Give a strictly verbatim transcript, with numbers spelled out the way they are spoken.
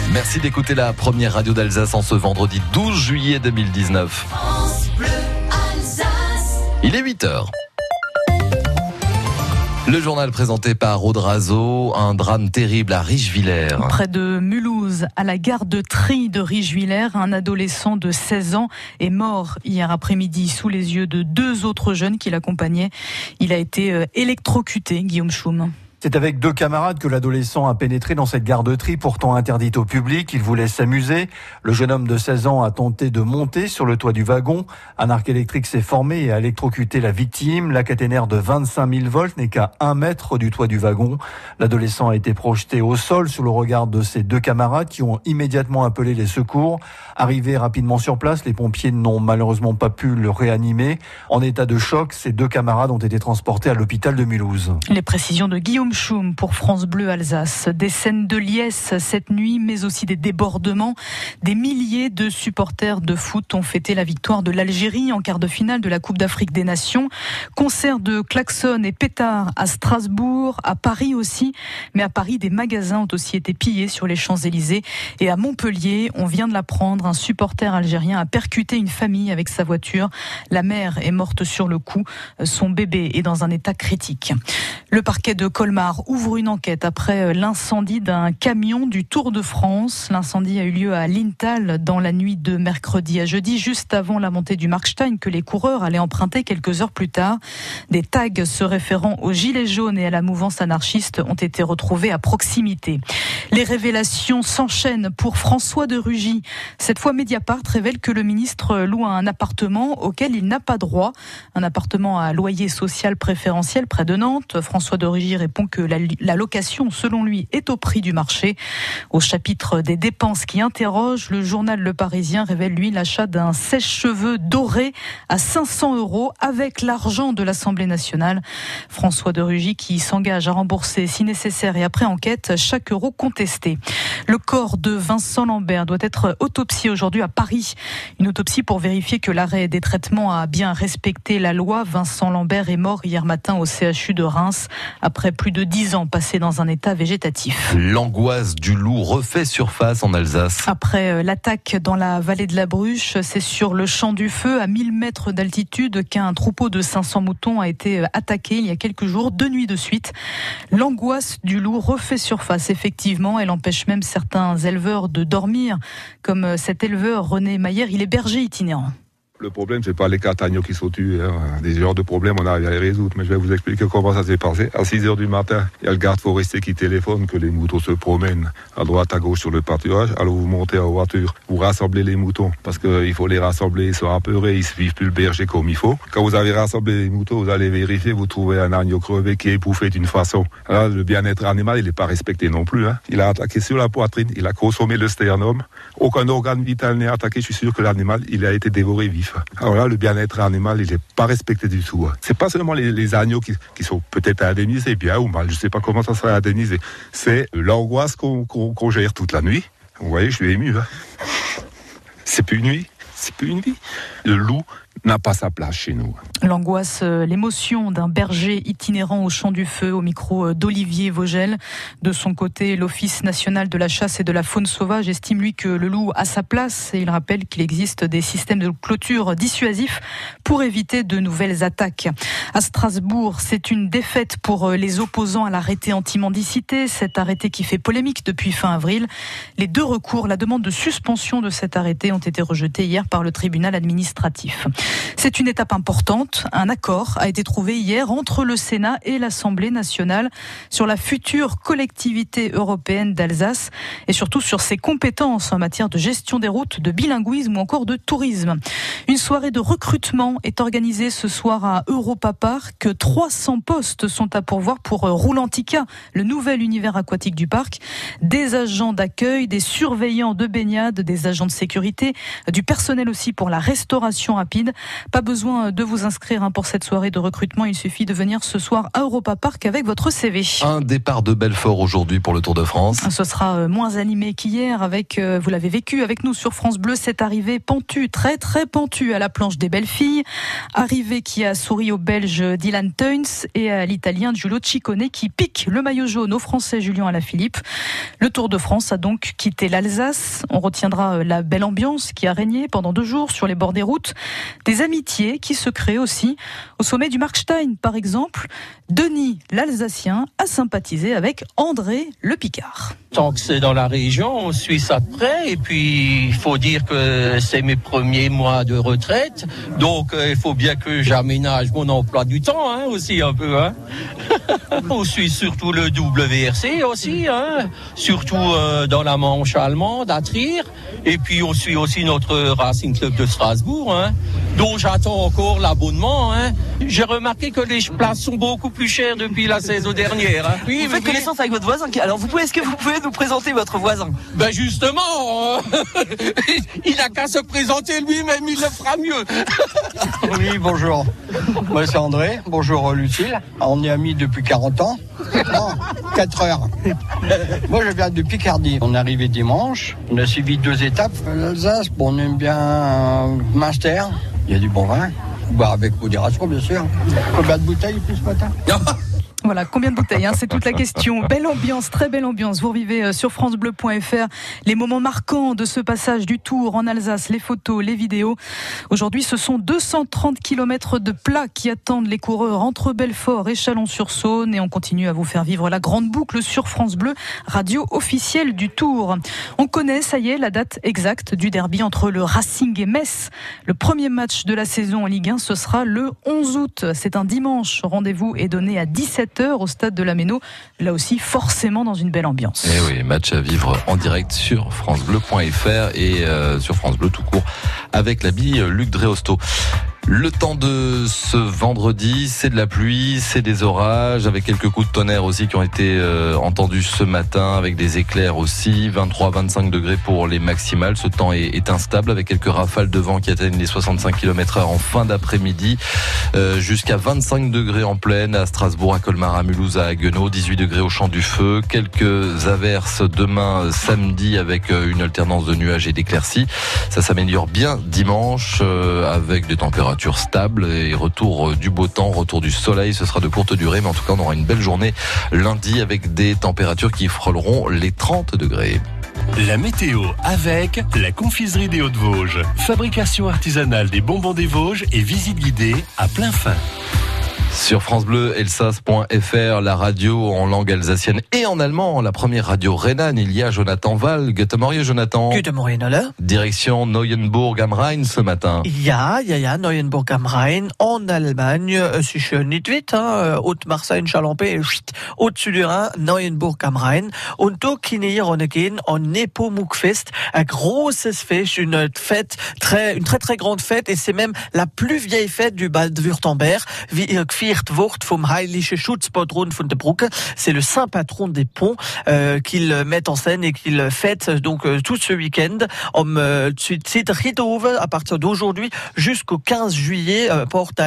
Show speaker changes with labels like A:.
A: Merci d'écouter la première radio d'Alsace en ce vendredi douze juillet deux mille dix-neuf. France Bleu Alsace. Il est huit heures. Le journal présenté par Aude Razo, un drame terrible à Richwiller.
B: Près de Mulhouse, à la gare de Tri de Richwiller, un adolescent de seize ans est mort hier après-midi sous les yeux de deux autres jeunes qui l'accompagnaient. Il a été électrocuté, Guillaume Schum.
C: C'est avec deux camarades que l'adolescent a pénétré dans cette gare de Tri, pourtant interdite au public. Il voulait s'amuser. Le jeune homme de seize ans a tenté de monter sur le toit du wagon. Un arc électrique s'est formé et a électrocuté la victime. La caténaire de vingt-cinq mille volts n'est qu'à un mètre du toit du wagon. L'adolescent a été projeté au sol sous le regard de ses deux camarades qui ont immédiatement appelé les secours. Arrivés rapidement sur place, les pompiers n'ont malheureusement pas pu le réanimer. En état de choc, ces deux camarades ont été transportés à l'hôpital de Mulhouse.
B: Les précisions de Guillaume Schum pour France Bleu Alsace. Des scènes de liesse cette nuit, mais aussi des débordements. Des milliers de supporters de foot ont fêté la victoire de l'Algérie en quart de finale de la Coupe d'Afrique des Nations. Concert de klaxons et pétards à Strasbourg, à Paris aussi. Mais à Paris, des magasins ont aussi été pillés sur les Champs-Élysées. Et à Montpellier, on vient de l'apprendre, un supporter algérien a percuté une famille avec sa voiture. La mère est morte sur le coup. Son bébé est dans un état critique. Le parquet de Colmar ouvre une enquête après l'incendie d'un camion du Tour de France. L'incendie a eu lieu à Lintal dans la nuit de mercredi à jeudi, juste avant la montée du Markstein que les coureurs allaient emprunter quelques heures plus tard. Des tags se référant aux gilets jaunes et à la mouvance anarchiste ont été retrouvés à proximité. Les révélations s'enchaînent pour François de Rugy. Cette fois, Mediapart révèle que le ministre loue un appartement auquel il n'a pas droit. Un appartement à loyer social préférentiel près de Nantes. François de Rugy répond que la, la location, selon lui, est au prix du marché. Au chapitre des dépenses qui interroge, le journal Le Parisien révèle, lui, l'achat d'un sèche-cheveux doré à cinq cents euros avec l'argent de l'Assemblée nationale. François de Rugy qui s'engage à rembourser, si nécessaire et après enquête, chaque euro contesté. Le corps de Vincent Lambert doit être autopsié aujourd'hui à Paris. Une autopsie pour vérifier que l'arrêt des traitements a bien respecté la loi. Vincent Lambert est mort hier matin au C H U de Reims après plus de dix ans passés dans un état végétatif.
A: L'angoisse du loup refait surface en Alsace.
B: Après l'attaque dans la vallée de la Bruche, c'est sur le champ du feu à mille mètres d'altitude qu'un troupeau de cinq cents moutons a été attaqué il y a quelques jours, deux nuits de suite. L'angoisse du loup refait surface, effectivement. Elle empêche même certains éleveurs de dormir, comme cet éleveur René Maillère, il est berger itinérant.
D: Le problème, c'est pas les quatre agneaux qui sont tués. Hein. Des genres de problèmes, on arrive à les résoudre. Mais je vais vous expliquer comment ça s'est passé. À six heures du matin, il y a le garde forestier qui téléphone que les moutons se promènent à droite, à gauche sur le pâturage. Alors vous montez en voiture, vous rassemblez les moutons. Parce qu'il faut les rassembler, ils sont apeurés, ils suivent plus le berger comme il faut. Quand vous avez rassemblé les moutons, vous allez vérifier, vous trouvez un agneau crevé qui est épouffé d'une façon. Alors le bien-être animal, il n'est pas respecté non plus. Hein. Il a attaqué sur la poitrine, il a consommé le sternum. Aucun organe vital n'est attaqué. Je suis sûr que l'animal, il a été dévoré vif. Alors là, le bien-être animal, il n'est pas respecté du tout. C'est pas seulement les, les agneaux qui, qui sont peut-être indemnisés, bien ou mal, je sais pas comment ça sera indemnisé. C'est l'angoisse qu'on, qu'on, qu'on gère toute la nuit. Vous voyez, je suis ému. Hein. C'est plus une nuit, c'est plus une vie. Le loup n'a pas sa place chez nous.
B: L'angoisse, l'émotion d'un berger itinérant au champ du feu, au micro d'Olivier Vogel. De son côté, l'Office national de la chasse et de la faune sauvage estime, lui, que le loup a sa place et il rappelle qu'il existe des systèmes de clôture dissuasifs pour éviter de nouvelles attaques. À Strasbourg, c'est une défaite pour les opposants à l'arrêté anti-mendicité, cet arrêté qui fait polémique depuis fin avril. Les deux recours, la demande de suspension de cet arrêté ont été rejetés hier par le tribunal administratif. C'est une étape importante. Un accord a été trouvé hier entre le Sénat et l'Assemblée nationale sur la future collectivité européenne d'Alsace et surtout sur ses compétences en matière de gestion des routes, de bilinguisme ou encore de tourisme. Une soirée de recrutement est organisée ce soir à Europa Park. trois cents postes sont à pourvoir pour Roulantica, le nouvel univers aquatique du parc. Des agents d'accueil, des surveillants de baignade, des agents de sécurité, du personnel aussi pour la restauration rapide. Pas besoin de vous inscrire hein, pour cette soirée de recrutement. Il suffit de venir ce soir à Europa Park avec votre C V.
A: Un départ de Belfort aujourd'hui pour le Tour de France.
B: Ce sera moins animé qu'hier avec, euh, vous l'avez vécu avec nous sur France Bleu, cette arrivée pentue, très très pentue à la planche des belles filles. Arrivée qui a souri au Belge Dylan Teuns et à l'Italien Giulio Ciccone qui pique le maillot jaune au Français Julien Alaphilippe. Le Tour de France a donc quitté l'Alsace. On retiendra la belle ambiance qui a régné pendant deux jours sur les bords des routes. Des amitiés qui se créent aussi au sommet du Markstein, par exemple. Denis, l'Alsacien, a sympathisé avec André le Picard.
E: Tant que c'est dans la région, on suit ça de près. Et puis, il faut dire que c'est mes premiers mois de retraite. Donc, euh, il faut bien que j'aménage mon emploi du temps hein, aussi un peu. Hein. On suit surtout le W R C aussi, hein, surtout euh, dans la Manche allemande, à Trier. Et puis, on suit aussi notre Racing Club de Strasbourg, hein, dont j'attends encore l'abonnement. Hein. J'ai remarqué que les places sont beaucoup plus chères depuis la saison dernière. Hein.
F: Oui, vous faites connaissance avec votre voisin. Alors, vous pouvez, est-ce que vous pouvez nous présenter votre voisin ?
E: Ben justement, euh, il n'a qu'à se présenter lui-même, il le fera mieux.
G: Oui, bonjour. Moi, c'est André. Bonjour, Lucille. On est amis depuis quarante ans. Non, quatre heures. Moi, je viens de Picardie. On est arrivé dimanche. On a suivi deux étapes. L'Alsace, bon, on aime bien euh, Münster. Il y a du bon vin. Bah, avec modération, bien sûr. Combien de bouteilles plus ce matin ?
B: Voilà, combien de bouteilles, hein, c'est toute la question. Belle ambiance, très belle ambiance. Vous revivez sur francebleu point f r les moments marquants de ce passage du Tour en Alsace, les photos, les vidéos. Aujourd'hui, ce sont deux cent trente kilomètres de plat qui attendent les coureurs entre Belfort et Chalon-sur-Saône. Et on continue à vous faire vivre la grande boucle sur France Bleu, radio officielle du Tour. On connaît, ça y est, la date exacte du derby entre le Racing et Metz. Le premier match de la saison en Ligue un, ce sera le onze août. C'est un dimanche. Rendez-vous est donné à dix-sept heures au stade de la Méno, là aussi forcément dans une belle ambiance.
A: Et oui, match à vivre en direct sur francebleu point f r et euh, sur France Bleu tout court avec l'habit Luc Dréosto. Le temps de ce vendredi, c'est de la pluie, c'est des orages, avec quelques coups de tonnerre aussi qui ont été euh, entendus ce matin, avec des éclairs aussi, vingt-trois à vingt-cinq degrés pour les maximales. Ce temps est, est instable, avec quelques rafales de vent qui atteignent les soixante-cinq kilomètres heure en fin d'après-midi, euh, jusqu'à vingt-cinq degrés en plaine à Strasbourg, à Colmar, à Mulhouse, à Haguenau, dix-huit degrés au Champ du Feu, quelques averses demain samedi avec une alternance de nuages et d'éclaircies. Ça s'améliore bien dimanche, euh, avec des températures stable et retour du beau temps, retour du soleil. Ce sera de courte durée, mais en tout cas on aura une belle journée lundi avec des températures qui frôleront les trente degrés.
H: La météo avec la confiserie des Hauts-de-Vosges. Fabrication artisanale des bonbons des Vosges et visite guidée à plein fin.
A: Sur francebleu elsass point f r, la radio en langue alsacienne et en allemand, la première radio rhénane. Il y a Jonathan Wall. Guten Morgen, Jonathan.
F: Guten Morgen, alle.
A: Direction Neuenburg am Rhein ce matin.
F: Ja, ja, ja, Neuenburg am Rhein, en Allemagne. Es ist nicht weit, hein, Haute-Marseille, Chalampé, au-dessus du Rhin, Neuenburg am Rhein. Und da können wir gehen en Nepomuk-Fest, un großes Fest, une fête très, une très très grande fête, et c'est même la plus vieille fête du Bade-Württemberg, wie gefeiert wird vom heilige Schutzpatron von der Brücke. C'est le saint patron des ponts euh, qu'ils mettent en scène et qu'ils fêtent donc euh, tout ce week-end. Om, euh, à partir d'aujourd'hui jusqu'au quinze juillet, euh, porte à